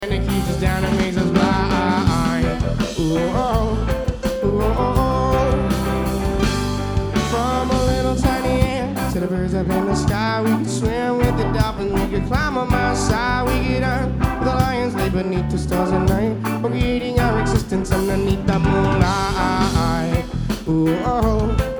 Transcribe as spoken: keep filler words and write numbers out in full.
And it keeps us down and makes us blind. Ooh, oh, ooh, oh, oh. From a little tiny ant to the birds up in the sky, we could swim with the dolphins, we could climb a mountainside, we could hunt with the lions, lay beneath the stars at night, creating our existence underneath the moonlight. Ooh, oh.